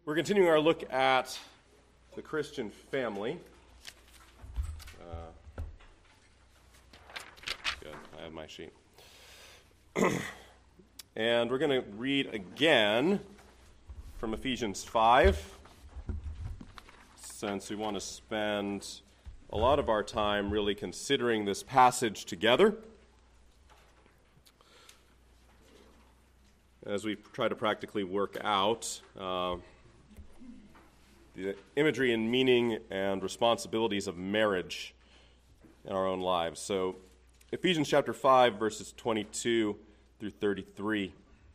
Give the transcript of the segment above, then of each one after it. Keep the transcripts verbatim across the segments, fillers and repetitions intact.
We're continuing our look at the Christian family. Uh, good, I have my sheet. And we're going to read again from Ephesians five, since we want to spend a lot of our time really considering this passage together as we try to practically work out uh, the imagery and meaning and responsibilities of marriage in our own lives. So Ephesians chapter five, verses twenty-two through thirty-three.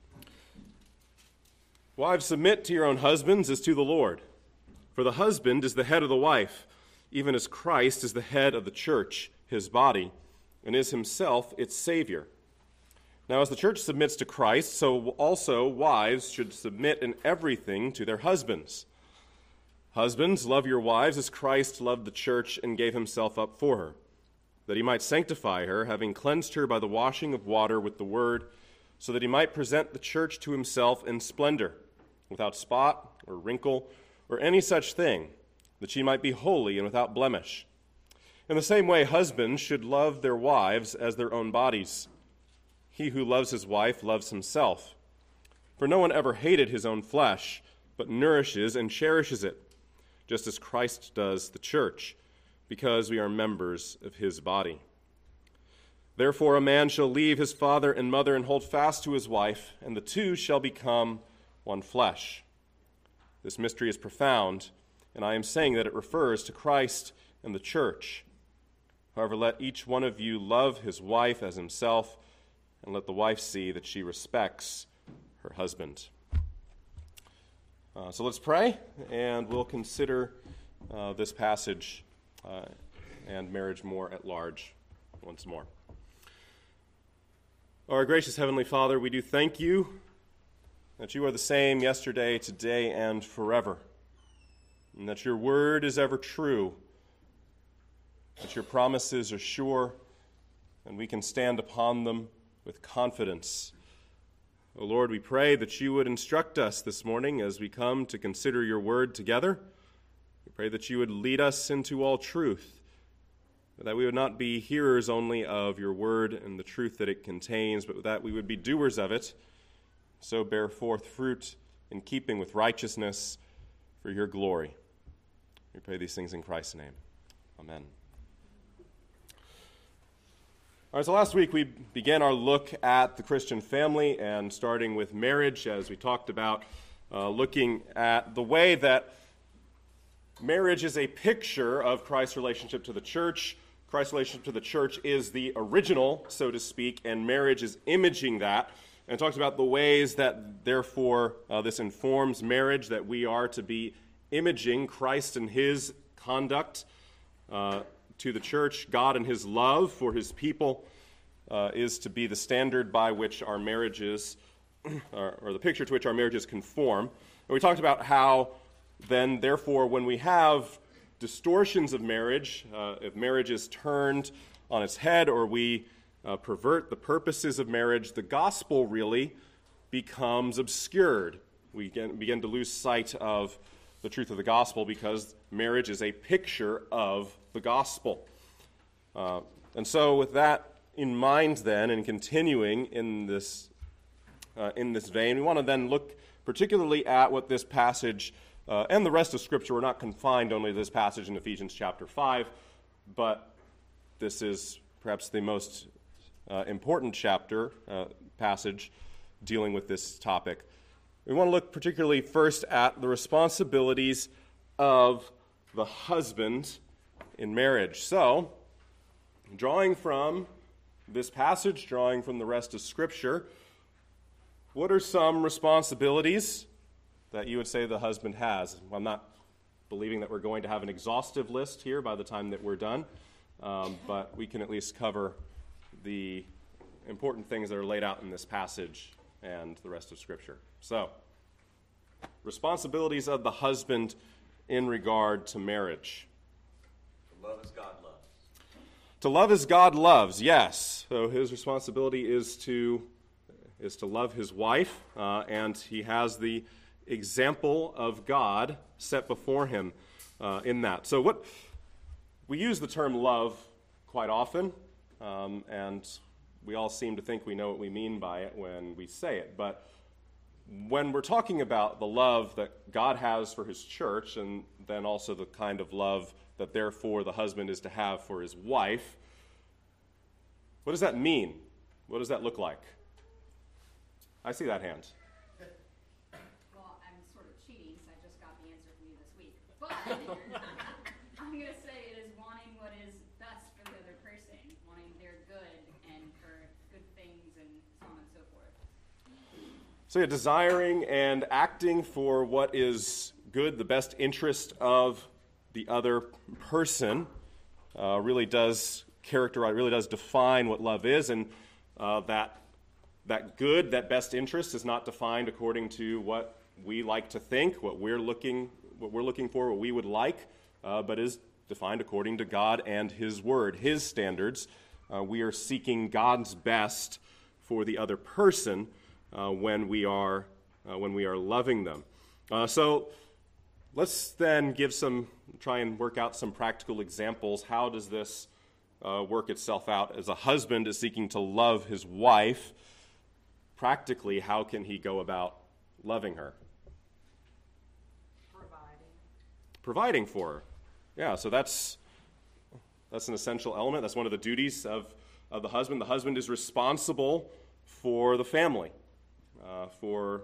Wives, submit to your own husbands as to the Lord. For the husband is the head of the wife, even as Christ is the head of the church, his body, and is himself its Savior. Now, as the church submits to Christ, so also wives should submit in everything to their husbands. Husbands, love your wives as Christ loved the church and gave himself up for her, that he might sanctify her, having cleansed her by the washing of water with the word, so that he might present the church to himself in splendor, without spot or wrinkle or any such thing, that she might be holy and without blemish. In the same way, husbands should love their wives as their own bodies. He who loves his wife loves himself. For no one ever hated his own flesh, but nourishes and cherishes it, just as Christ does the church, because we are members of his body. Therefore a man shall leave his father and mother and hold fast to his wife, and the two shall become one flesh. This mystery is profound, and I am saying that it refers to Christ and the church. However, let each one of you love his wife as himself, and let the wife see that she respects her husband. Uh, so let's pray, and we'll consider uh, this passage uh, and marriage more at large once more. Our gracious Heavenly Father, we do thank you that you are the same yesterday, today, and forever, and that your word is ever true, that your promises are sure, and we can stand upon them with confidence. O Lord, we pray that you would instruct us this morning as we come to consider your word together. We pray that you would lead us into all truth, that we would not be hearers only of your word and the truth that it contains, but that we would be doers of it, so bear forth fruit in keeping with righteousness for your glory. We pray these things in Christ's name. Amen. All right, so last week we began our look at the Christian family, and starting with marriage, as we talked about, uh, looking at the way that marriage is a picture of Christ's relationship to the church. Christ's relationship to the church is the original, so to speak, and marriage is imaging that. And it talks about the ways that, therefore, uh, this informs marriage, that we are to be imaging Christ and his conduct uh to the church. God and his love for his people uh, is to be the standard by which our marriages, or, or the picture to which our marriages conform. And we talked about how then, therefore, when we have distortions of marriage, uh, if marriage is turned on its head or we uh, pervert the purposes of marriage, the gospel really becomes obscured. We begin, begin to lose sight of the truth of the gospel because marriage is a picture of the gospel. Uh, and so with that in mind then, and continuing in this uh, in this vein, we want to then look particularly at what this passage uh, and the rest of Scripture, we're not confined only to this passage in Ephesians chapter five, but this is perhaps the most uh, important chapter, uh, passage dealing with this topic. We want to look particularly first at the responsibilities of the husband in marriage. So, drawing from this passage, drawing from the rest of Scripture, what are some responsibilities that you would say the husband has? I'm not believing that we're going to have an exhaustive list here by the time that we're done, um, but we can at least cover the important things that are laid out in this passage and the rest of Scripture. So, responsibilities of the husband in regard to marriage. To love as God loves. To love as God loves, yes. So his responsibility is to is to love his wife, uh, and he has the example of God set before him uh, in that. So what we use the term love quite often, um, and we all seem to think we know what we mean by it when we say it. But when we're talking about the love that God has for his church, and then also the kind of love that therefore the husband is to have for his wife, what does that mean? What does that look like? I see that hand. Well, I'm sort of cheating because I just got the answer from you this week. But I'm going to say it is wanting what is best for the other person, wanting their good and for good things and so on and so forth. So yeah, desiring and acting for what is good, the best interest of the other person, uh, really does characterize, really does define what love is, and uh, that that good, that best interest, is not defined according to what we like to think, what we're looking, what we're looking for, what we would like, uh, but is defined according to God and His Word, His standards. Uh, we are seeking God's best for the other person uh, when we are uh, when we are loving them. Uh, so. Let's then give some, try and work out some practical examples. How does this uh, work itself out as a husband is seeking to love his wife? Practically, how can he go about loving her? Providing. Providing for her. Yeah, so that's that's an essential element. That's one of the duties of, of the husband. The husband is responsible for the family, uh, for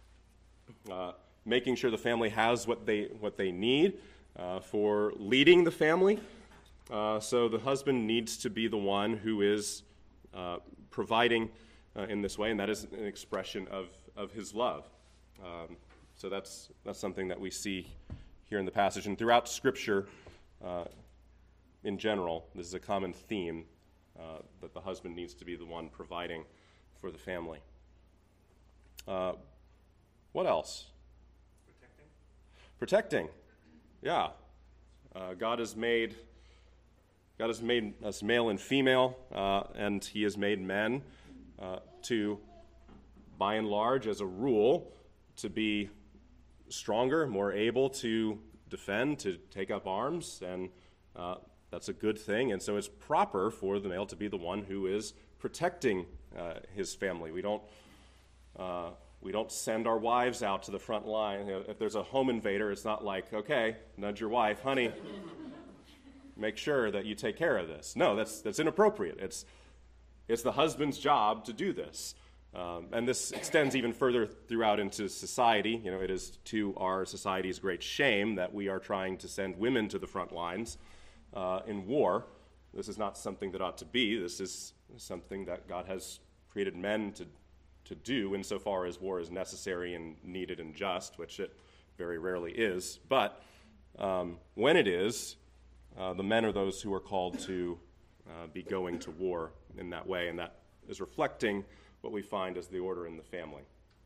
uh, making sure the family has what they what they need, uh, for leading the family. Uh, so the husband needs to be the one who is uh, providing uh, in this way, and that is an expression of, of his love. Um, so that's that's something that we see here in the passage, and throughout Scripture, uh, in general, this is a common theme uh, that the husband needs to be the one providing for the family. Uh, what else? Protecting, yeah. Uh, God has made God has made us male and female, uh, and He has made men uh, to, by and large, as a rule, to be stronger, more able to defend, to take up arms, and uh, that's a good thing. And so it's proper for the male to be the one who is protecting uh, his family. We don't. Uh, We don't send our wives out to the front line. You know, if there's a home invader, it's not like, okay, nudge your wife, honey, make sure that you take care of this. No, that's that's inappropriate. It's it's the husband's job to do this. Um, and this extends even further throughout into society. You know, it is to our society's great shame that we are trying to send women to the front lines uh, in war. This is not something that ought to be. This is something that God has created men to to do insofar as war is necessary and needed and just, which it very rarely is. But um, when it is, uh, the men are those who are called to uh, be going to war in that way, and that is reflecting what we find as the order in the family.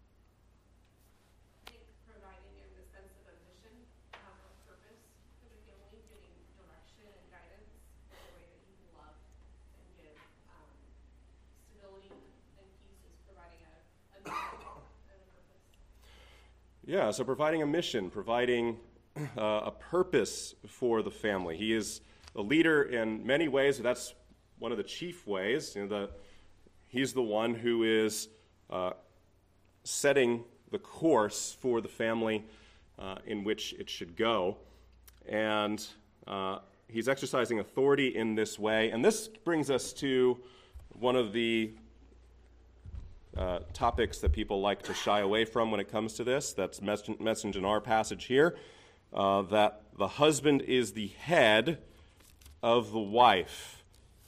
I think providing in the sense of a mission, um, a purpose for the family, giving direction and guidance in the way that you can love and give um, stability and peace is providing a, a mission and a purpose. Yeah, so providing a mission, providing uh, a purpose for the family. He is a leader in many ways. That's one of the chief ways. You know, the, he's the one who is uh, setting the course for the family uh, in which it should go. And uh, he's exercising authority in this way. And this brings us to one of the Uh, topics that people like to shy away from when it comes to this. That's mentioned in our passage here, uh, that the husband is the head of the wife.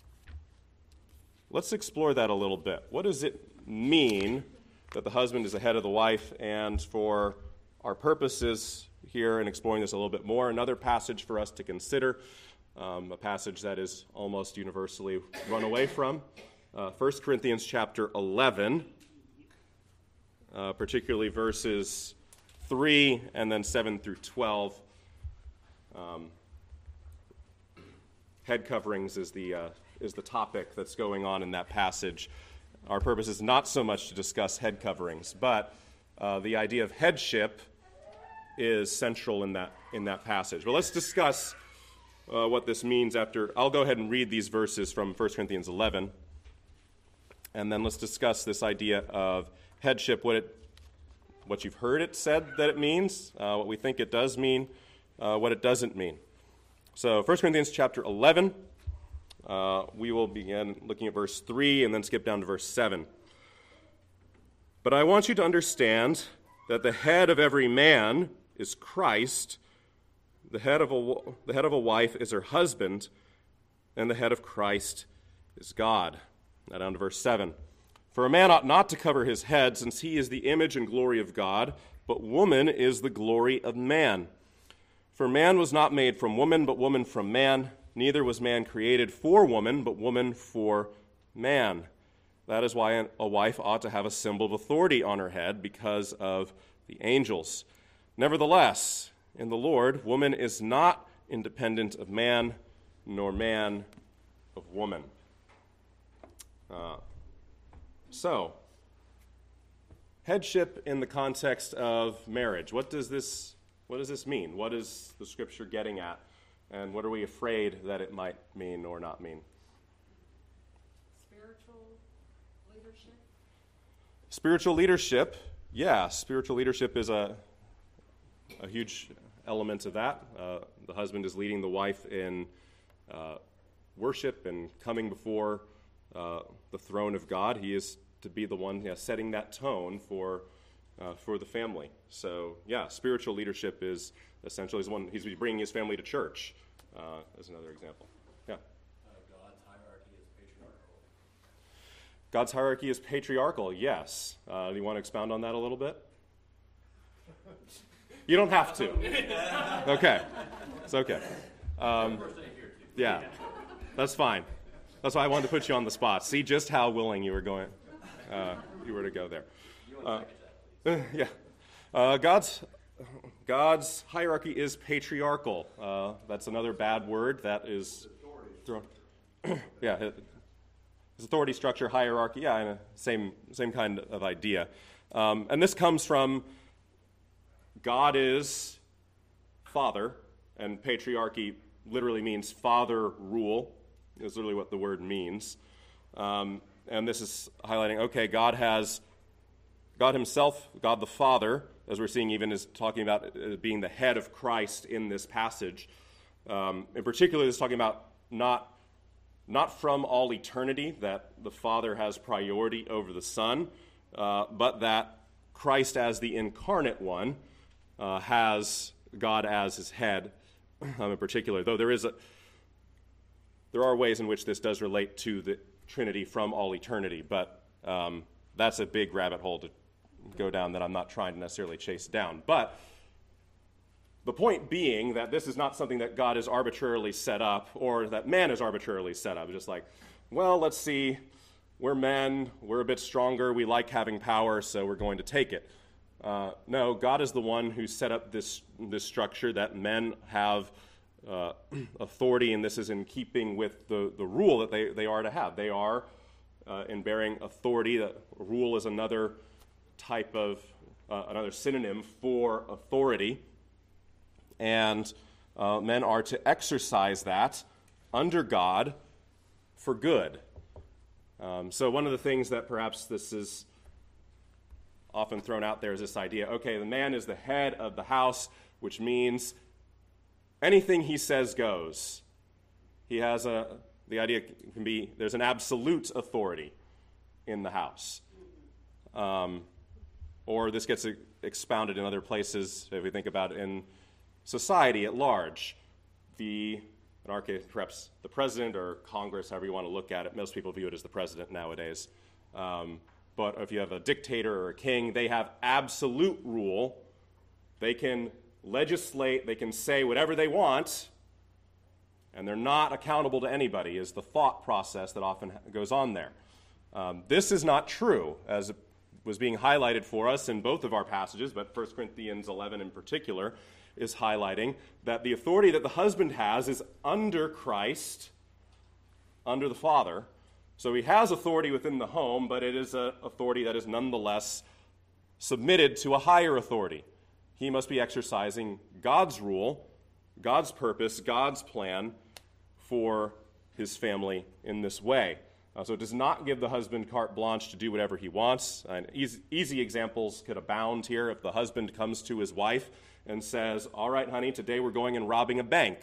Let's explore that a little bit. What does it mean that the husband is the head of the wife? And for our purposes here in exploring this a little bit more, another passage for us to consider, um, a passage that is almost universally run away from, uh, First Corinthians chapter eleven. Uh, particularly verses three and then seven through twelve. Um, head coverings is the uh, is the topic that's going on in that passage. Our purpose is not so much to discuss head coverings, but uh, the idea of headship is central in that in that passage. But let's discuss uh, what this means after. I'll go ahead and read these verses from First Corinthians eleven, and then let's discuss this idea of headship, what it, what you've heard it said that it means, uh, what we think it does mean, uh, what it doesn't mean. So First Corinthians chapter eleven, uh, we will begin looking at verse three and then skip down to verse seven. But I want you to understand that the head of every man is Christ, the head of a, the head of a wife is her husband, and the head of Christ is God. Now down to verse seven. For a man ought not to cover his head, since he is the image and glory of God, but woman is the glory of man. For man was not made from woman, but woman from man. Neither was man created for woman, but woman for man. That is why a wife ought to have a symbol of authority on her head, because of the angels. Nevertheless, in the Lord, woman is not independent of man, nor man of woman. Uh, so, headship in the context of marriage. What does this what does this mean? What is the Scripture getting at? And what are we afraid that it might mean or not mean? Spiritual leadership. Spiritual leadership, yeah. Spiritual leadership is a a huge element of that. Uh, the husband is leading the wife in uh, worship and coming before uh, the throne of God. He is to be the one yeah, setting that tone for uh, for the family. So, yeah, spiritual leadership is essentially he's one. He's bringing his family to church. Uh, as another example. Yeah. Uh, God's hierarchy is patriarchal. God's hierarchy is patriarchal. Yes. Uh, do you want to expound on that a little bit? You don't have to. Okay. It's okay. Um, yeah. That's fine. That's why I wanted to put you on the spot. See just how willing you were going. Uh, you were to go there. Uh, yeah. Uh, God's God's hierarchy is patriarchal. Uh, that's another bad word that is thrown. yeah. His authority structure, hierarchy. Yeah, and same same kind of idea. Um, and this comes from God is father, and patriarchy literally means father rule, is literally what the word means. Um, and this is highlighting, okay, God has, God himself, God the Father, as we're seeing even is talking about being the head of Christ in this passage. Um, in particular, this is talking about not, not from all eternity, that the Father has priority over the Son, uh, but that Christ as the incarnate one Uh, has God as his head, um, in particular. Though there is a, there are ways in which this does relate to the Trinity from all eternity, but um, that's a big rabbit hole to go down that I'm not trying to necessarily chase down. But the point being that this is not something that God has arbitrarily set up, or that man has arbitrarily set up. Just like, well, let's see, we're men, we're a bit stronger, we like having power, so we're going to take it. Uh, no, God is the one who set up this this structure that men have uh, authority, and this is in keeping with the, the rule that they, they are to have. They are uh, in bearing authority. That rule is another type of, uh, another synonym for authority. And uh, men are to exercise that under God for good. Um, so one of the things that perhaps this is often thrown out there is this idea, okay, the man is the head of the house, which means anything he says goes. He has a, the idea can be, there's an absolute authority in the house. Um, or this gets expounded in other places, if we think about it in society at large. The, in our case, perhaps the president or Congress, however you want to look at it, most people view it as the president nowadays. Um, But if you have a dictator or a king, they have absolute rule. They can legislate, they can say whatever they want, and they're not accountable to anybody, is the thought process that often goes on there. Um, this is not true, as was being highlighted for us in both of our passages, but First Corinthians eleven in particular is highlighting that the authority that the husband has is under Christ, under the Father. So he has authority within the home, but it is an authority that is nonetheless submitted to a higher authority, he must be exercising God's rule, God's purpose, God's plan for his family in this way. Uh, so it does not give the husband carte blanche to do whatever he wants. And easy, easy examples could abound here. If the husband comes to his wife and says, all right, honey, today we're going and robbing a bank.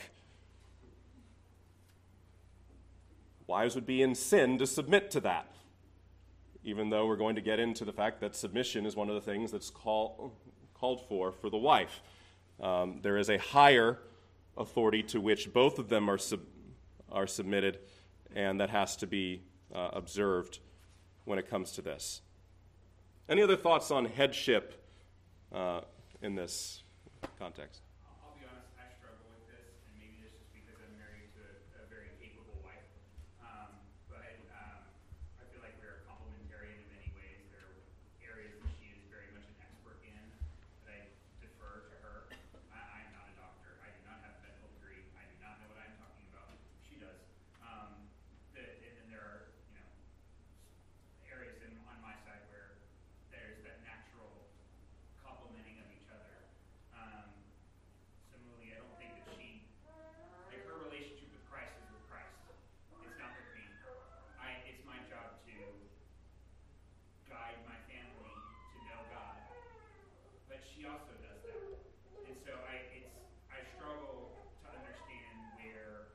Wives would be in sin to submit to that, even though we're going to get into the fact that submission is one of the things that's call, called for for the wife. Um, there is a higher authority to which both of them are, sub, are submitted, and that has to be uh, observed when it comes to this. Any other thoughts on headship uh, in this context? I'll be honest, I struggle with this, and maybe this is because I'm married to a, a very capable wife. Um, but um, I feel like we're complementarian in many ways. There are areas that she is very much an expert in that I defer to her. I, I am not a doctor. I do not have a medical degree. I do not know what I'm talking about. She does. Um, the, and then there are, you know, areas in, on my side where there's that natural complementing of each other. Um, similarly, I don't think that she, like her relationship with Christ is with Christ. It's not with me. I, it's my job to guide my family to know God, but she also does that. And so I, it's, I struggle to understand where,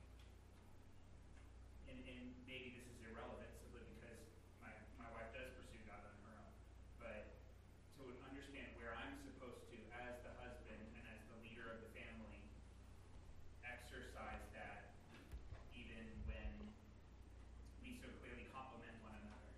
and, and maybe this is irrelevant simply because my, my wife does pursue God on her own, but to understand where I'm supposed to, as the husband and as the leader of the family, exercise that even when we so clearly complement one another.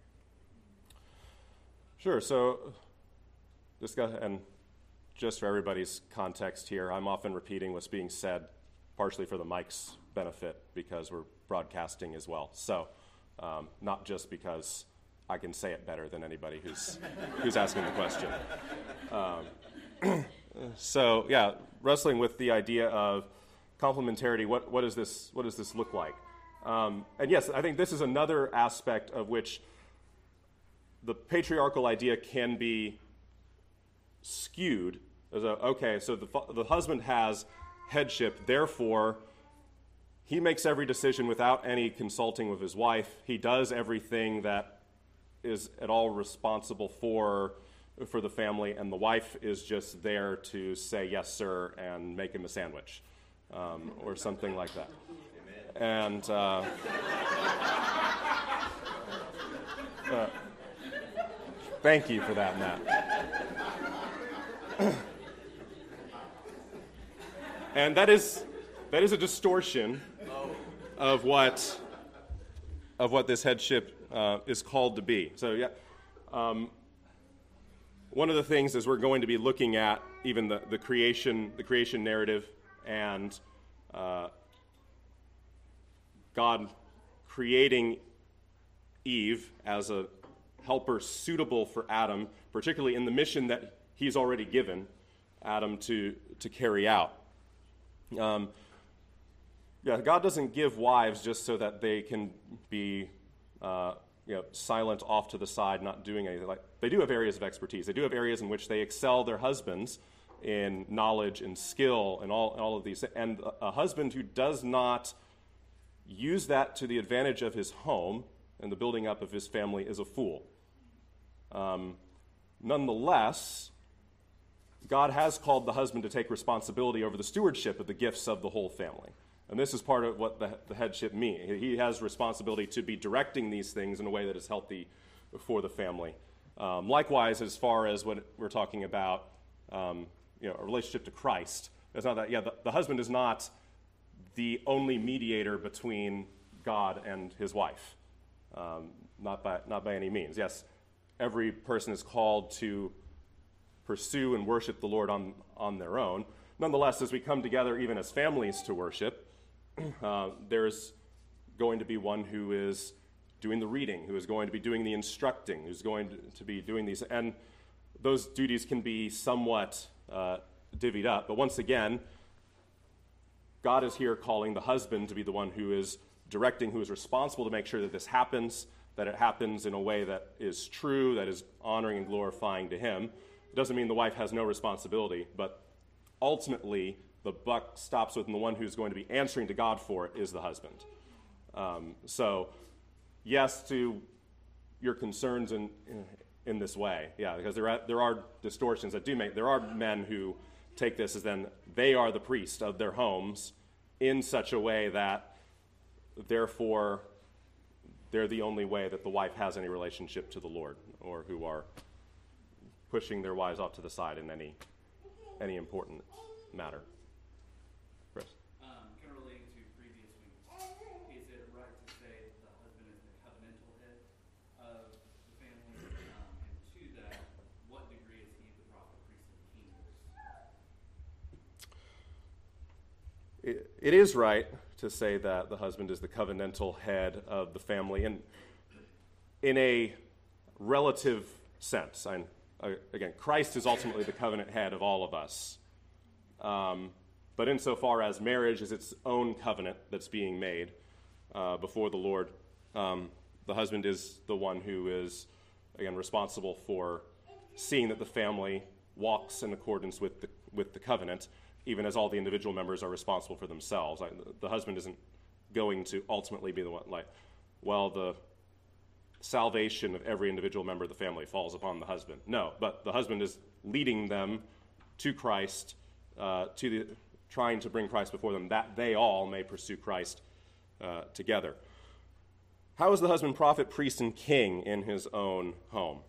Sure. So, this guy, and just for everybody's context here, I'm often repeating what's being said, partially for the mic's benefit, because we're broadcasting as well. So, um, not just because I can say it better than anybody who's who's asking the question. Um, so, yeah, wrestling with the idea of complementarity. What what does this what does this look like? Um, and yes, I think this is another aspect of which the patriarchal idea can be skewed as a, okay, so the, the husband has headship, therefore he makes every decision without any consulting with his wife. He does everything that is at all responsible for for the family, and the wife is just there to say yes, sir, and make him a sandwich, um, or something like that. And uh, uh, thank you for that, Matt. And that is that is a distortion of what of what this headship uh, is called to be. So yeah, um, one of the things is we're going to be looking at even the, the creation the creation narrative and uh, God creating Eve as a helper suitable for Adam, particularly in the mission that he's already given Adam to, to carry out. Um, yeah, God doesn't give wives just so that they can be uh, you know, silent off to the side, not doing anything. Like, they do have areas of expertise. They do have areas in which they excel their husbands in knowledge and skill and all, all of these. And a husband who does not use that to the advantage of his home and the building up of his family is a fool. Um, nonetheless, God has called the husband to take responsibility over the stewardship of the gifts of the whole family. And this is part of what the, the headship means. He has responsibility to be directing these things in a way that is healthy for the family. Um, likewise, as far as what we're talking about, um, you know, a relationship to Christ, it's not that, yeah, the, the husband is not the only mediator between God and his wife. Um, not by not by any means. Yes, every person is called to pursue and worship the Lord on, on their own. Nonetheless, as we come together even as families to worship, uh, there's going to be one who is doing the reading, who is going to be doing the instructing, who's going to, to be doing these. And those duties can be somewhat uh, divvied up. But once again, God is here calling the husband to be the one who is directing, who is responsible to make sure that this happens, that it happens in a way that is true, that is honoring and glorifying to him. It doesn't mean the wife has no responsibility, but ultimately the buck stops with, and the one who's going to be answering to God for it is the husband. Um, so, yes to your concerns in, in in this way, yeah, because there are, there are distortions that do make, there are men who take this as then they are the priest of their homes in such a way that therefore they're the only way that the wife has any relationship to the Lord, or who are pushing their wives off to the side in any any important matter. Chris? Um, kind of relating to previous weeks, is it right to say that the husband is the covenantal head of the family? Um, and to that, what degree is he the prophet, priest, and king? It, it is right to say that the husband is the covenantal head of the family, and in a relative sense. I, I, again, Christ is ultimately the covenant head of all of us. Um, but insofar as marriage is its own covenant that's being made uh, before the Lord, um, the husband is the one who is, again, responsible for seeing that the family walks in accordance with the, with the covenant, even as all the individual members are responsible for themselves. I, the husband isn't going to ultimately be the one, like, well, the salvation of every individual member of the family falls upon the husband. No, but the husband is leading them to Christ, uh, to the, trying to bring Christ before them, that they all may pursue Christ uh, together. How is the husband prophet, priest, and king in his own home?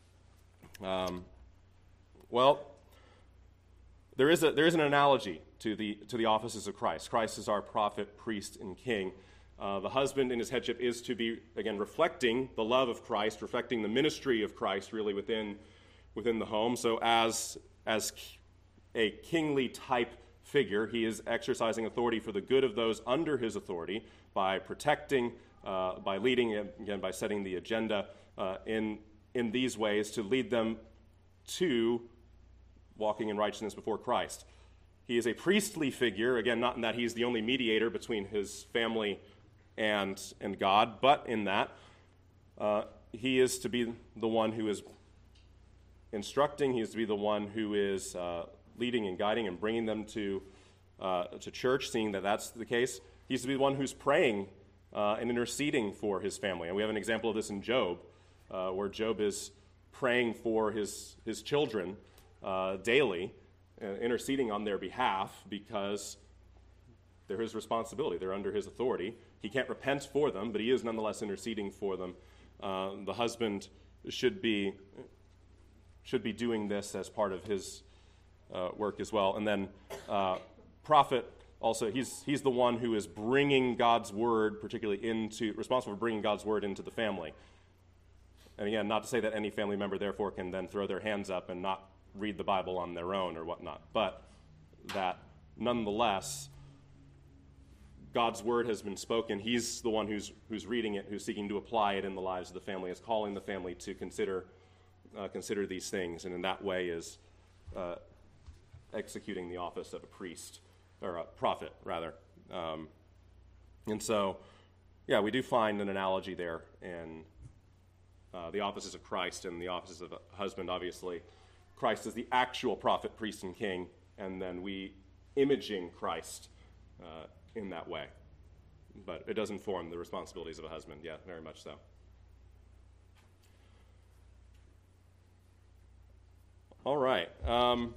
Um, well, there is a there is an analogy to the to the offices of Christ. Christ is our prophet, priest, and king. Uh, the husband in his headship is to be, again, reflecting the love of Christ, reflecting the ministry of Christ really within within the home. So as as a kingly type figure, he is exercising authority for the good of those under his authority by protecting, uh, by leading, again, by setting the agenda uh, in in these ways to lead them to walking in righteousness before Christ. He is a priestly figure, again, not in that he's the only mediator between his family and and God, but in that uh, he is to be the one who is instructing, he is to be the one who is uh, leading and guiding and bringing them to uh, to church, seeing that that's the case. He's to be the one who's praying uh, and interceding for his family. And we have an example of this in Job, uh, where Job is praying for his, his children uh, daily, uh, interceding on their behalf because they're his responsibility. They're under his authority. He can't repent for them, but he is nonetheless interceding for them. Uh, the husband should be should be doing this as part of his uh, work as well. And then uh, prophet also, he's he's the one who is bringing God's word, particularly into, responsible for bringing God's word into the family. And again, not to say that any family member therefore can then throw their hands up and not read the Bible on their own or whatnot, but that nonetheless, God's word has been spoken. He's the one who's who's reading it, who's seeking to apply it in the lives of the family, is calling the family to consider uh, consider these things, and in that way is uh, executing the office of a priest, or a prophet, rather. Um, and so, yeah, we do find an analogy there in uh, the offices of Christ and the offices of a husband. Obviously, Christ is the actual prophet, priest, and king, and then we imaging Christ uh, in that way. But it does inform the responsibilities of a husband, yeah, very much so. All right. Um,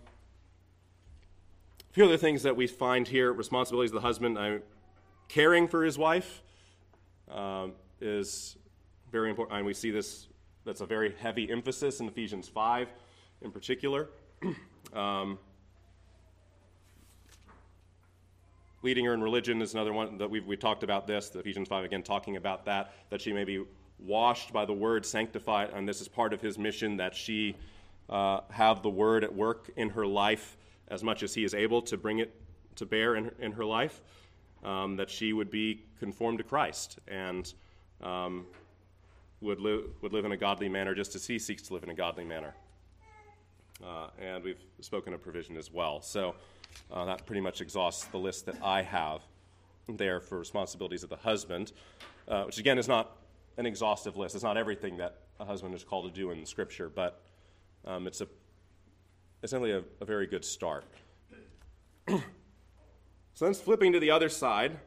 a few other things that we find here, responsibilities of the husband. I, caring for his wife um, is very important, and we see this, that's a very heavy emphasis in Ephesians five in particular. um, Leading her in religion is another one that we've we talked about this, the Ephesians five, again, talking about that, that she may be washed by the word, sanctified, and this is part of his mission, that she uh, have the word at work in her life as much as he is able to bring it to bear in her, in her life, um, that she would be conformed to Christ and um, would, live, would live in a godly manner just as he seeks to live in a godly manner. Uh, and we've spoken of provision as well. So Uh, that pretty much exhausts the list that I have there for responsibilities of the husband, uh, which again is not an exhaustive list. It's not everything that a husband is called to do in Scripture, but um, it's a essentially a, a very good start. So then flipping to the other side,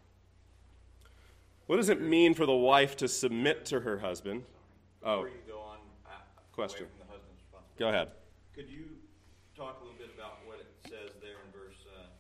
what does it mean for the wife to submit to her husband? Oh, Before you go on, uh, question. away from the husband's responsibility. Go ahead. Could you talk a little bit about what it says there in verse,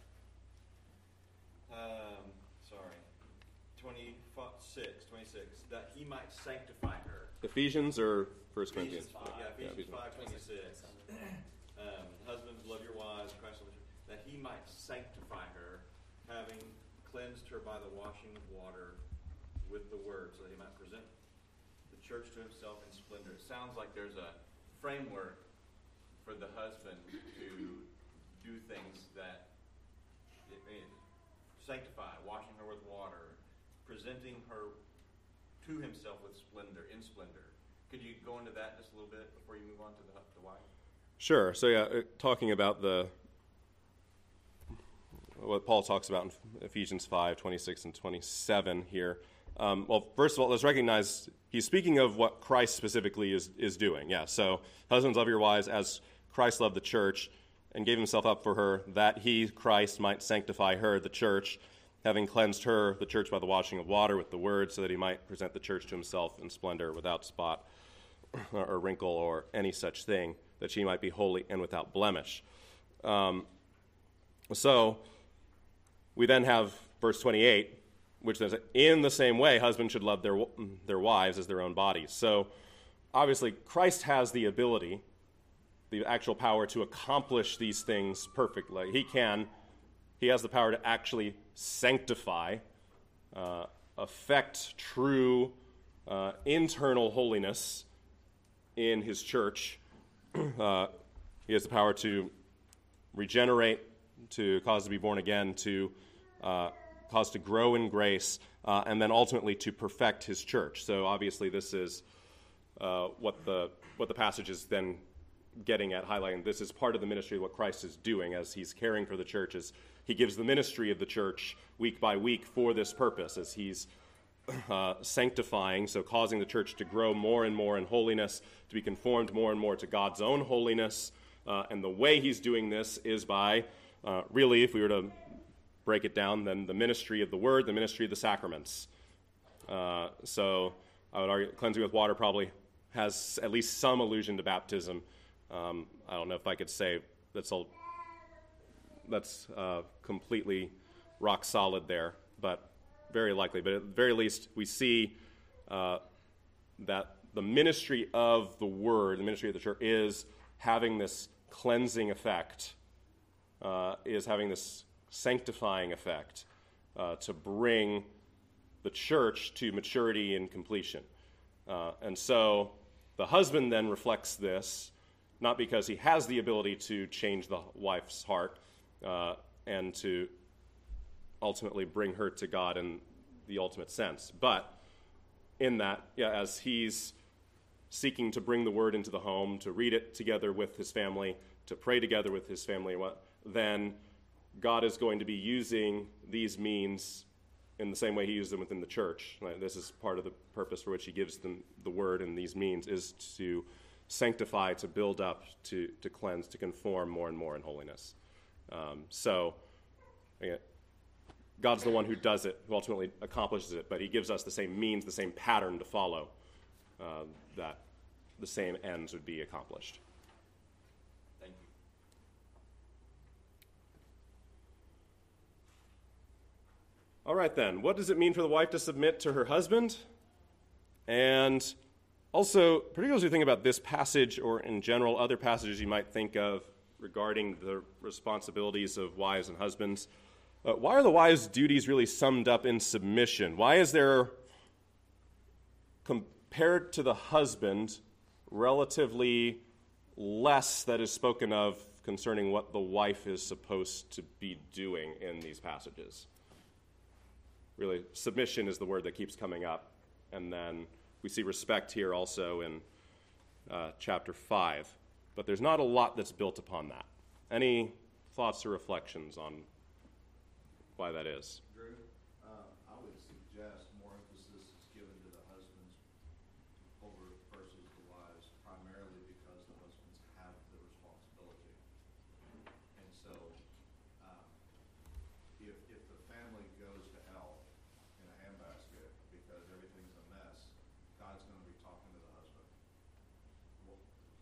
uh, um, sorry, twenty-six, twenty-six, that he might sanctify her. Ephesians or First Corinthians? Ephesians five, yeah, Yeah, Ephesians Ephesians. five twenty-six. Um, husbands, love your wives, Christ loved the church, that he might sanctify her, having cleansed her by the washing of water with the word, so that he might present the church to himself in splendor. It sounds like there's a framework for the husband to do things that it may sanctify, washing her with water, presenting her to himself with splendor, in splendor. Could you go into that just a little bit before you move on to the, the wife? Sure. So yeah, uh, talking about the what Paul talks about in Ephesians five, twenty-six and twenty-seven here. Um, well, first of all, let's recognize he's speaking of what Christ specifically is, is doing. Yeah, so husbands, love your wives as Christ loved the church and gave himself up for her, that he, Christ, might sanctify her, the church, having cleansed her, the church, by the washing of water with the word, so that he might present the church to himself in splendor, without spot or wrinkle or any such thing, that she might be holy and without blemish. Um, so we then have verse twenty-eight, which says, in the same way, husbands should love their their wives as their own bodies. So obviously, Christ has the ability, the actual power to accomplish these things perfectly. He can, he has the power to actually sanctify, uh, affect true uh, internal holiness in his church. Uh, he has the power to regenerate, to cause to be born again, to uh, cause to grow in grace, uh, and then ultimately to perfect his church. So obviously this is uh, what the what the passage is then getting at, highlighting. This is part of the ministry of what Christ is doing as he's caring for the church, as he gives the ministry of the church week by week for this purpose, as he's uh, sanctifying, so causing the church to grow more and more in holiness, to be conformed more and more to God's own holiness. Uh, and the way he's doing this is by, uh, really, if we were to break it down, then the ministry of the word, the ministry of the sacraments. Uh, so I would argue cleansing with water probably has at least some allusion to baptism. Um, I don't know if I could say that's all, that's uh, completely rock solid there, but very likely. But at the very least, we see uh, that the ministry of the word, the ministry of the church, is having this cleansing effect, uh, is having this sanctifying effect uh, to bring the church to maturity and completion. Uh, and so the husband then reflects this, not because he has the ability to change the wife's heart uh, and to ultimately bring her to God in the ultimate sense, but in that, yeah, as he's seeking to bring the word into the home, to read it together with his family, to pray together with his family, then God is going to be using these means in the same way he used them within the church. This is part of the purpose for which he gives them the word, and these means is to sanctify, to build up, to, to cleanse, to conform more and more in holiness. Um, so, again, God's the one who does it, who ultimately accomplishes it, but he gives us the same means, the same pattern to follow, uh, that the same ends would be accomplished. Thank you. All right, then. What does it mean for the wife to submit to her husband? And also, particularly as we think about this passage, or in general, other passages you might think of regarding the responsibilities of wives and husbands, uh, why are the wives' duties really summed up in submission? Why is there, compared to the husband, relatively less that is spoken of concerning what the wife is supposed to be doing in these passages? Really, submission is the word that keeps coming up. And then we see respect here also in uh, chapter five. But there's not a lot that's built upon that. Any thoughts or reflections on why that is? Drew, uh, I would suggest more emphasis is given to the husbands over versus the wives, primarily because the husbands have the responsibility.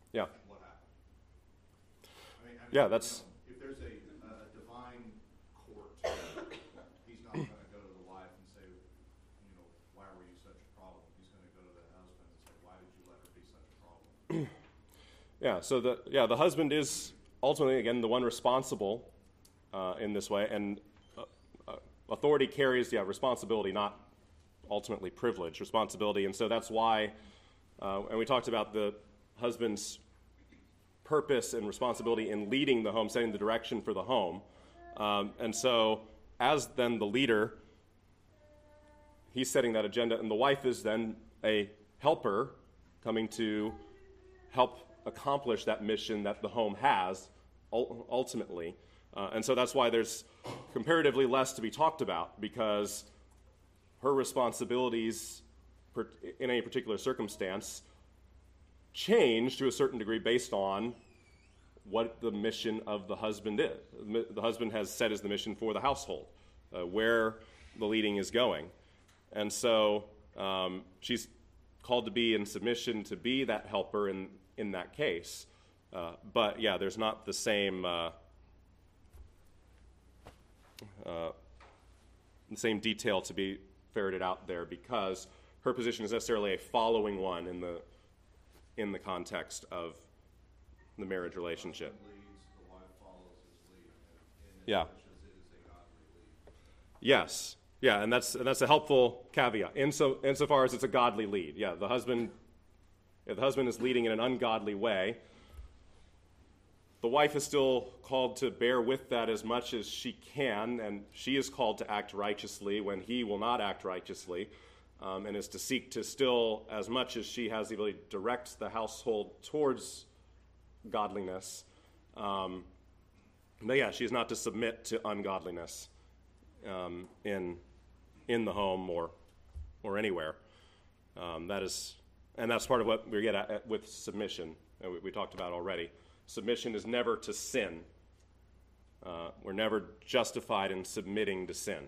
Yeah. what happened? I mean, I mean, Yeah, that's- you know, if there's a, a divine court, he's not going to go to the wife and say, you know, why were you such a problem? He's going to go to the husband and say, why did you let her be such a problem? Yeah, so the yeah the husband is ultimately, again, the one responsible uh, in this way, and uh, uh, authority carries, yeah, responsibility, not ultimately privilege, responsibility, and so that's why, uh, and we talked about the husband's purpose and responsibility in leading the home, setting the direction for the home, um, and so as then the leader, he's setting that agenda, and the wife is then a helper coming to help accomplish that mission that the home has ul- ultimately. Uh, and so that's why there's comparatively less to be talked about, because her responsibilities per- in any particular circumstance change to a certain degree based on what the mission of the husband is. The husband has set as the mission for the household, uh, where the leading is going. And so um, she's called to be in submission to be that helper in, in that case. Uh, but, yeah, there's not the same uh, uh, the same detail to be ferreted out there, because her position is necessarily a following one in the in the context of the marriage relationship. The husband leads, the wife follows his lead, and, and Yeah. as much as it is a godly lead. Yes. Yeah, and that's and that's a helpful caveat. In so insofar as it's a godly lead. Yeah, the husband if the husband is leading in an ungodly way, the wife is still called to bear with that as much as she can, and she is called to act righteously when he will not act righteously, um, and is to seek to still, as much as she has the ability, to direct the household towards godliness. Um, but yeah, she is not to submit to ungodliness um, in in the home or or anywhere. Um, that is, and that's part of what we get at, at with submission, and we, we talked about already. Submission is never to sin. Uh, we're never justified in submitting to sin.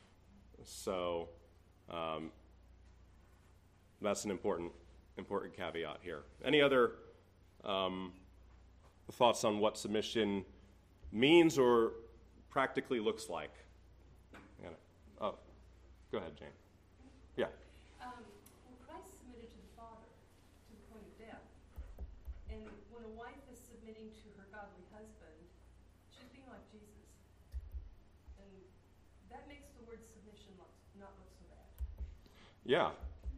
So um, that's an important important caveat here. Any other um, thoughts on what submission means or practically looks like? Yeah. Oh, go ahead, Jane. Yeah. Um, well, Christ submitted to the Father to the point of death. And when a wife is submitting to her godly husband, she's being like Jesus. And that makes the word submission look, not look so bad. Yeah.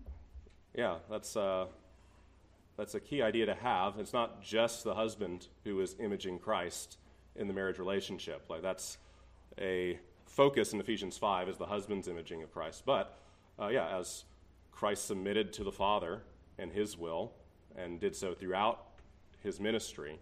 Yeah, that's uh, that's a key idea to have. It's not just the husband who is imaging Christ in the marriage relationship. Like, that's a focus in Ephesians five, is the husband's imaging of Christ. But uh, yeah, as Christ submitted to the Father and his will, and did so throughout his ministry,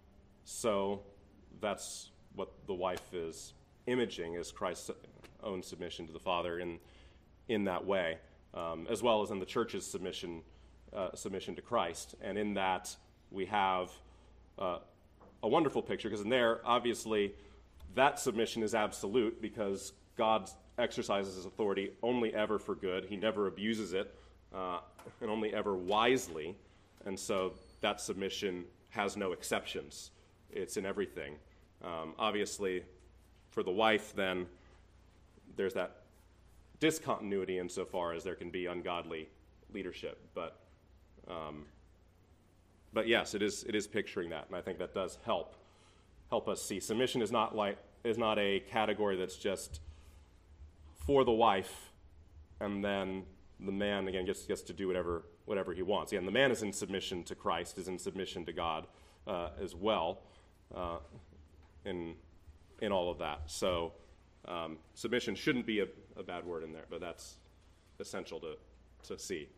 so that's what the wife is imaging, is Christ's own submission to the Father in in that way, um, as well as in the church's submission uh, submission to Christ. And in that we have uh, a wonderful picture, because in there, obviously, that submission is absolute, because God exercises his authority only ever for good. He never abuses it, uh, and only ever wisely. And so that submission has no exceptions. It's in everything. Um, obviously, for the wife, then, there's that discontinuity insofar as there can be ungodly leadership. But, um, but yes, it is it is picturing that, and I think that does help help us see. Submission is not like is not a category that's just for the wife, and then the man again gets gets to do whatever whatever he wants. Again, the man is in submission to Christ, is in submission to God uh, as well, uh, in in all of that. So um, submission shouldn't be a, a bad word in there, but that's essential to to see.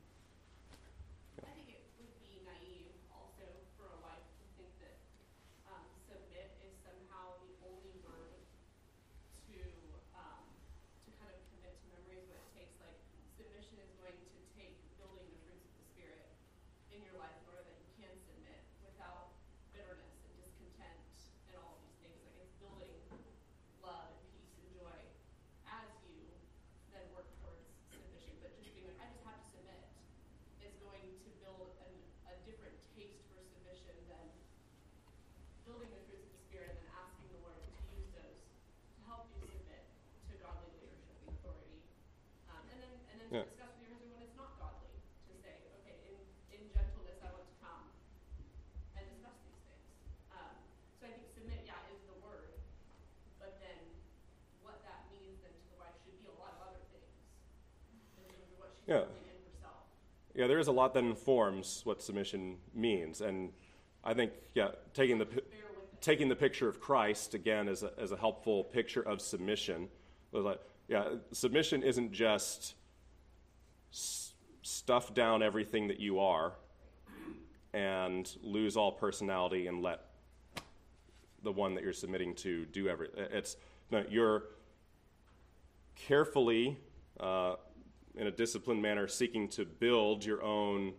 I think it would be naive also for a wife to think that um, submit is somehow the only word to um, to kind of commit to memories. What it takes, like submission is going to take building the fruits of the Spirit in your life in order that you can submit without bitterness and discontent and all of these things. Like, it's building love and peace and joy as you then work towards submission. But just being like, I just have to submit. Yeah. in herself. Yeah, there is a lot that informs what submission means, and I think yeah, taking the pi- Bear with it. taking the picture of Christ again as a, as a helpful picture of submission. Was like, yeah, submission isn't just s- stuff down everything that you are and lose all personality and let the one that you're submitting to do every. It's no, you're carefully, uh, in a disciplined manner, seeking to build your own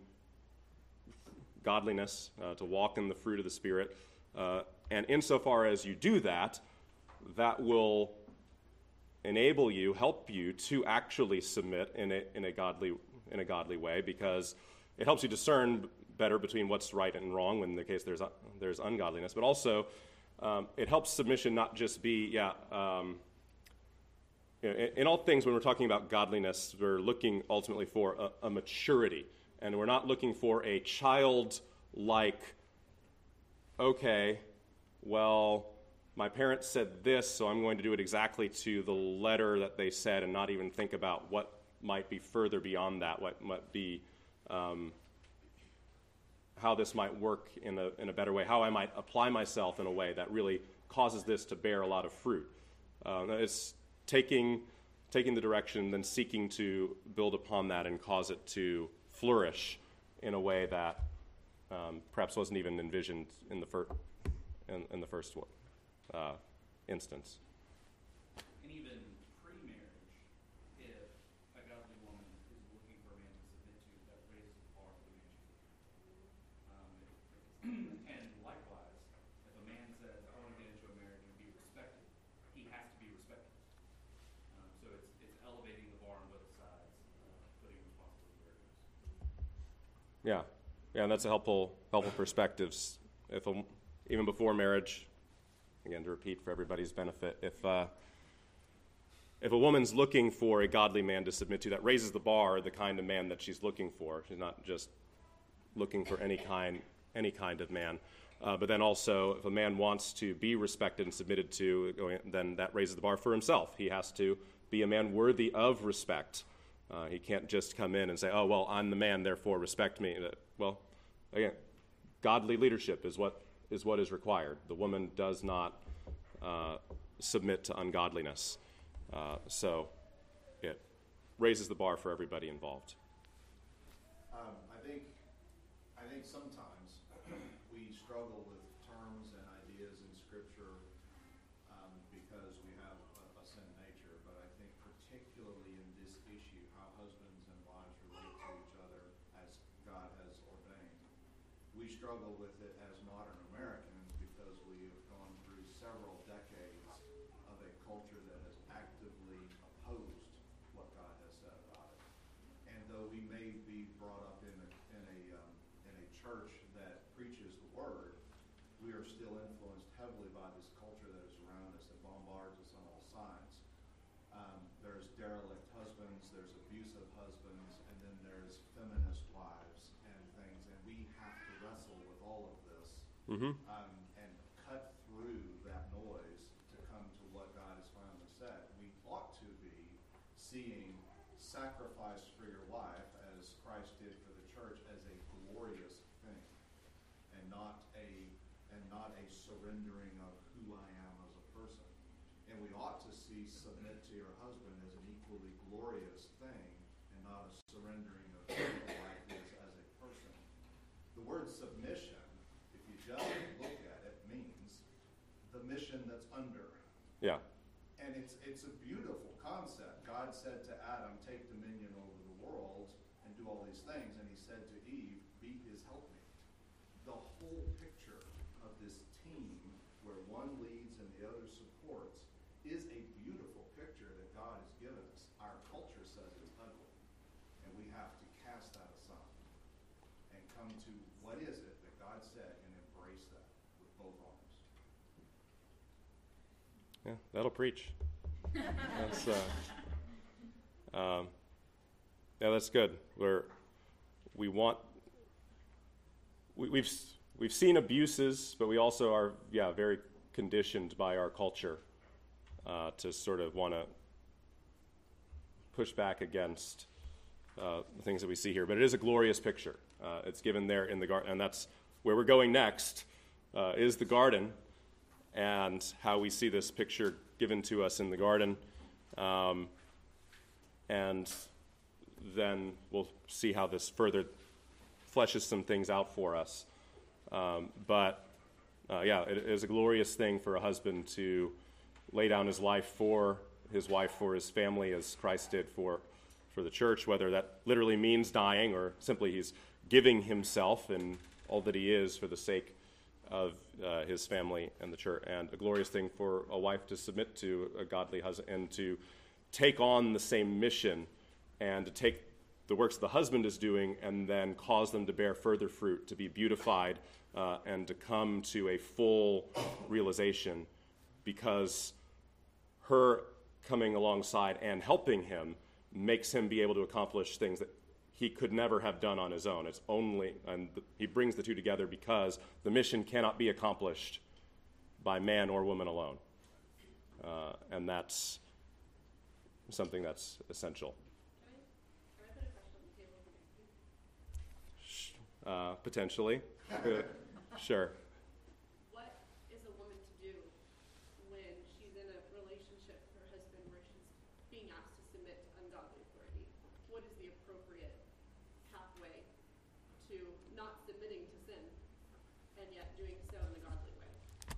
godliness, uh, to walk in the fruit of the Spirit. Uh, and insofar as you do that, that will enable you, help you to actually submit in a, in a godly in a godly way, because it helps you discern better between what's right and wrong when in the case there's there's ungodliness. But also, um, it helps submission not just be yeah. Um, you know, in, in all things, when we're talking about godliness, we're looking ultimately for a, a maturity, and we're not looking for a childlike. Okay, well, my parents said this, so I'm going to do it exactly to the letter that they said, and not even think about what might be further beyond that, what might be, um, how this might work in a in a better way, how I might apply myself in a way that really causes this to bear a lot of fruit. Uh, it's taking taking the direction, then seeking to build upon that and cause it to flourish in a way that um, perhaps wasn't even envisioned in the first in, in the first one. Uh, instance. And even pre-marriage, if a godly woman is looking for a man to submit to, that raises the bar for the man she's looking for. Um, if- and likewise, if a man says, I want to get into a marriage and be respected, he has to be respected. Um, so it's, it's elevating the bar on both sides, uh, putting responsibility where it goes. Yeah, yeah, and that's a helpful helpful perspectives. If a, even before marriage. Again, to repeat for everybody's benefit, if uh, if a woman's looking for a godly man to submit to, that raises the bar, the kind of man that she's looking for. She's not just looking for any kind any kind of man. Uh, but then also, if a man wants to be respected and submitted to, then that raises the bar for himself. He has to be a man worthy of respect. Uh, he can't just come in and say, oh, well, I'm the man, therefore respect me. Well, again, godly leadership is what is what is required. The woman does not uh, submit to ungodliness. Uh, so it raises the bar for everybody involved. Um, I think, I think sometimes we struggle with terms and ideas in Scripture um, because we have a, a sin nature, but I think particularly in this issue, how husbands and wives relate to each other as God has ordained, we struggle with it as modern Americans because we have gone through several decades of a culture that has actively opposed what God has said about it. And though we may be brought up in a in a um, in a church that preaches the word, we are still influenced heavily by this culture that is around us that bombards us on all sides. Um, there's derelict husbands, there's abusive husbands, and then there's feminist wives and things, and we have to wrestle with all of this Mm-hmm. um, and cut through that noise to come to what God has finally said. We ought to be seeing sacrifice for your wife, as Christ did for the church, as a glorious thing, and not a and not a surrendering of who I am as a person. And we ought to see submit to your husband as an equally glorious thing, and not a surrendering of who your wife is as a person. The word submission, if you just look at it, means the mission that's under. Yeah. And it's it's a beautiful concept. God said to Adam, take dominion over the world and do all these things. And he said to Eve, be his helpmate. The whole picture of this team where one leads and the other supports is a beautiful picture that God has given us. Our culture says it's ugly. And we have to cast that aside and come to what is it that God said and embrace that with both arms. Yeah, that'll preach. That's, uh, um, yeah, that's good. We're, we want, we, we've we've seen abuses, but we also are, yeah, very conditioned by our culture uh, to sort of want to push back against uh, the things that we see here. But it is a glorious picture. Uh, it's given there in the garden, and that's where we're going next, uh, is the garden, and how we see this picture given to us in the garden. Um, and then we'll see how this further fleshes some things out for us. Um, but, uh, yeah, it is a glorious thing for a husband to lay down his life for his wife, for his family, as Christ did for, for the church, whether that literally means dying or simply he's giving himself and all that he is for the sake of uh, his family and the church. And a glorious thing for a wife to submit to a godly husband and to take on the same mission and to take the works the husband is doing and then cause them to bear further fruit, to be beautified, uh, and to come to a full realization, because her coming alongside and helping him makes him be able to accomplish things that he could never have done on his own. It's only, and he brings the two together because the mission cannot be accomplished by man or woman alone. Uh, and that's something that's essential. Can I, can I put a question on the table for next week? Uh, potentially. Uh, sure. What is a woman to do when she's in a relationship with her husband where she's being asked to submit to ungodly authority? What is the appropriate pathway to not submitting to sin and yet doing so in a godly way?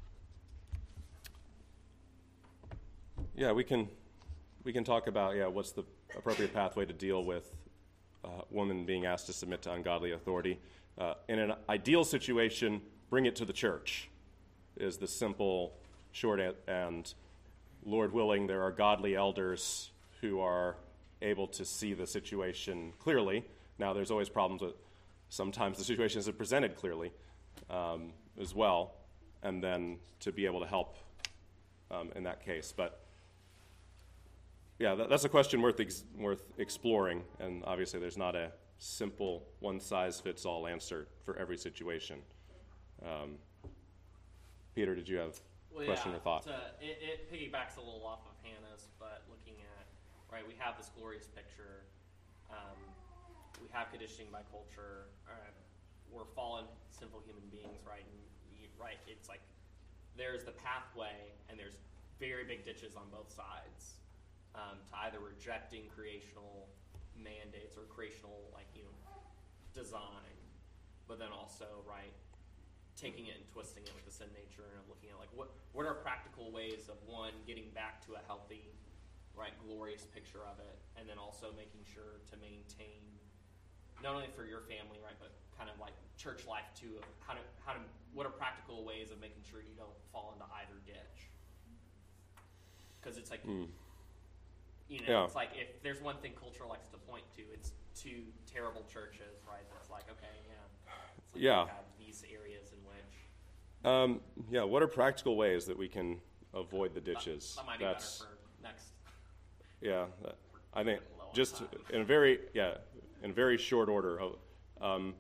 Yeah, we can we can talk about, yeah, what's the appropriate pathway to deal with a woman being asked to submit to ungodly authority. Uh, in an ideal situation, bring it to the church, is the simple, short, and Lord willing, there are godly elders who are able to see the situation clearly. Now, there's always problems with sometimes the situation isn't presented clearly um, as well, and then to be able to help um, in that case. But yeah, that, that's a question worth ex- worth exploring, and obviously there's not a simple one-size-fits-all answer for every situation. Um, Peter, did you have a well, question yeah, or thought? To, it, it piggybacks a little off of Hannah's, but looking at, right, we have this glorious picture. Um, we have conditioning by culture. Uh, we're fallen, sinful human beings, right? And you, right, it's like there's the pathway, and there's very big ditches on both sides. Um, to either rejecting creational mandates or creational, like, you know, design, but then also, right, taking it and twisting it with the sin nature and looking at, like, what what are practical ways of, one, getting back to a healthy, right, glorious picture of it, and then also making sure to maintain, not only for your family, right, but kind of like church life too, of how to, how to, what are practical ways of making sure you don't fall into either ditch? Because it's like, mm. You know, yeah. It's like if there's one thing culture likes to point to, it's two terrible churches, right? That's like, okay, yeah. It's like yeah. We have these areas in which. Um, yeah, what are practical ways that we can avoid the ditches? That, that might be That's, better for next. Yeah, that, I think just in a very, yeah, in a very short order, um,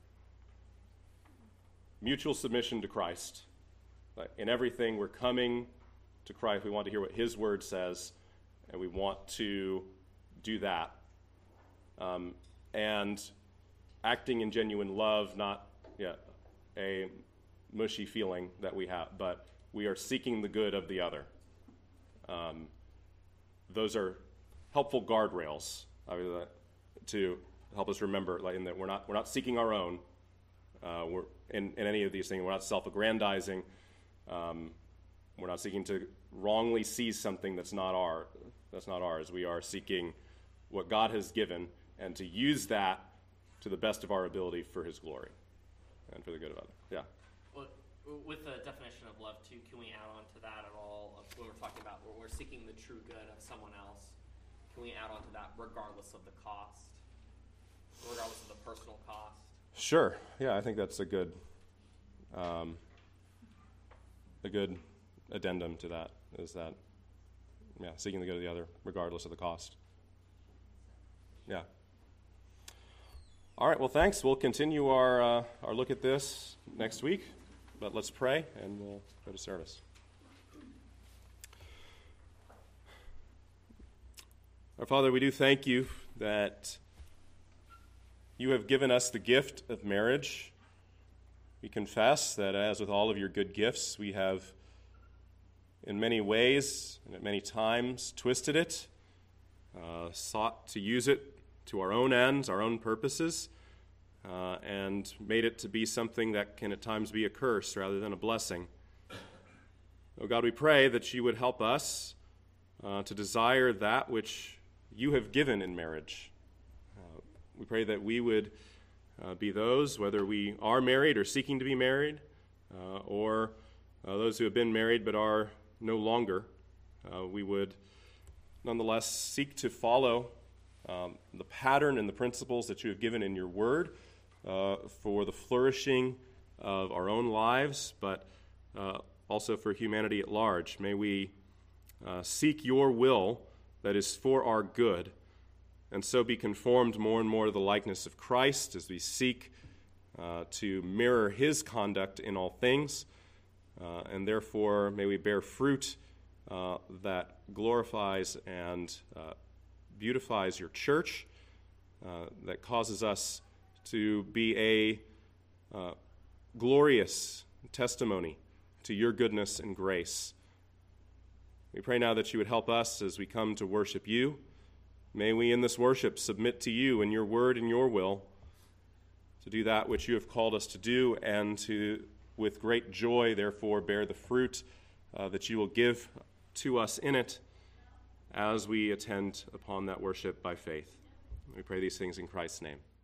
mutual submission to Christ. Like in everything, we're coming to Christ. We want to hear what His Word says. And we want to do that. Um, and acting in genuine love, not yeah, a mushy feeling that we have, but we are seeking the good of the other. Um, those are helpful guardrails uh, to help us remember, like, in that we're not we're not seeking our own. Uh, we're in, in any of these things. We're not self-aggrandizing. Um, we're not seeking to wrongly seize something that's not our. That's not ours. We are seeking what God has given and to use that to the best of our ability for His glory and for the good of others. Yeah. Well, with the definition of love, too, can we add on to that at all? When we're talking about where we're seeking the true good of someone else, can we add on to that regardless of the cost, regardless of the personal cost? Sure. Yeah, I think that's a good, um, a good addendum to that. Is that. Yeah, seeking the good of the other, regardless of the cost. Yeah. All right, well, thanks. We'll continue our uh, our look at this next week, but let's pray, and we'll go to service. Our Father, we do thank You that you have given us the gift of marriage. We confess that as with all of your good gifts, we have in many ways and at many times twisted it, uh, sought to use it to our own ends, our own purposes, uh, and made it to be something that can at times be a curse rather than a blessing. Oh God, we pray that you would help us uh, to desire that which you have given in marriage. Uh, we pray that we would uh, be those, whether we are married or seeking to be married, uh, or uh, those who have been married but are no longer, uh, we would nonetheless seek to follow um, the pattern and the principles that you have given in your word uh, for the flourishing of our own lives, but uh, also for humanity at large. May we uh, seek your will that is for our good, and so be conformed more and more to the likeness of Christ as we seek uh, to mirror his conduct in all things. Uh, and therefore, may we bear fruit uh, that glorifies and uh, beautifies your church, uh, that causes us to be a uh, glorious testimony to your goodness and grace. We pray now that you would help us as we come to worship you. May we in this worship submit to you and your word and your will to do that which you have called us to do, and to with great joy, therefore, bear the fruit uh, that you will give to us in it as we attend upon that worship by faith. We pray these things in Christ's name.